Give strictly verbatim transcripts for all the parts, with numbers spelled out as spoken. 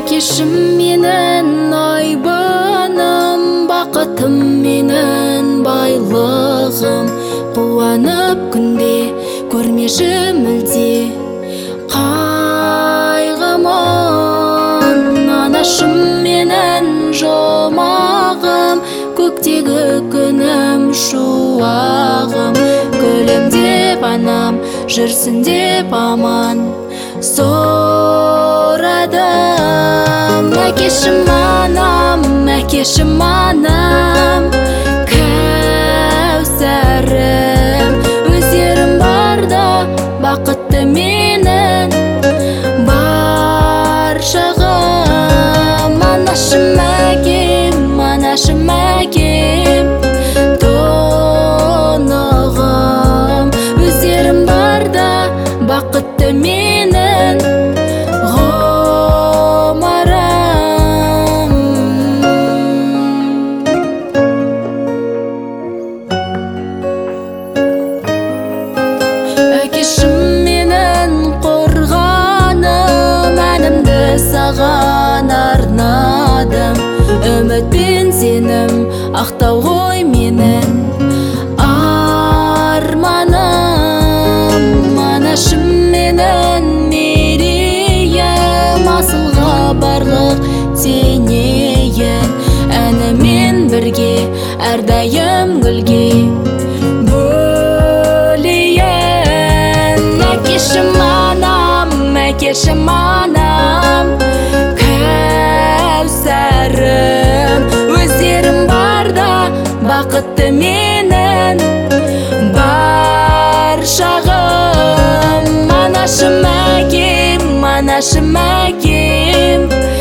Әкешім менің айбыным, бақытым менің байлығым. Қуанып күнде көрмеші мүлде қайғымын. Анашым менің жомағым, көктегі күнім шуағым. Гүлім деп анам, жүрсін деп аман сорадым. Әкешім анам, әкешім анам, кәусәрім. Өздерім барда бақытты менің бар шағым. Анашым әкем, анашым әкем, тонығым. Өздерім барда бақытты менің ғұмырым. Әкешім менің қорғаным, әнімді саған арнадым. Үміт пен сенім ақтау ғой менің арманым. Анашым менің мерейім, асылға барлық теңейін. Әнімен бірге әрдайым гүлге бөлейін. Әкешім анам, әкешім анам, кәусәрім. Өздерім барда бақытты менің бар шағым. Анашым әкем, анашым әкем,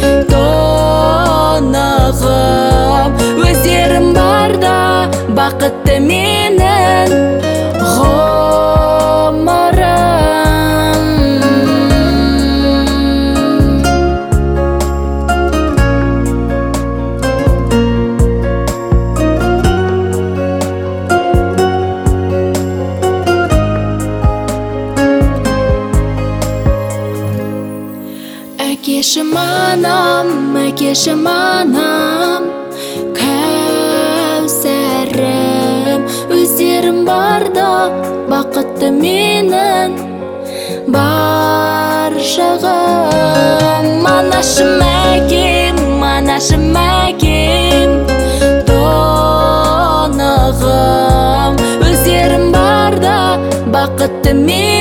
тонығым. Өздерім барда бақытты менің ғұмырым. Әкешім анам, әкешім анам, кәусәрім. Өздерім барда бақытты менің бар шағым. Анашым әкем, анашым әкем, тонығым. Өздерім барда бақытты менің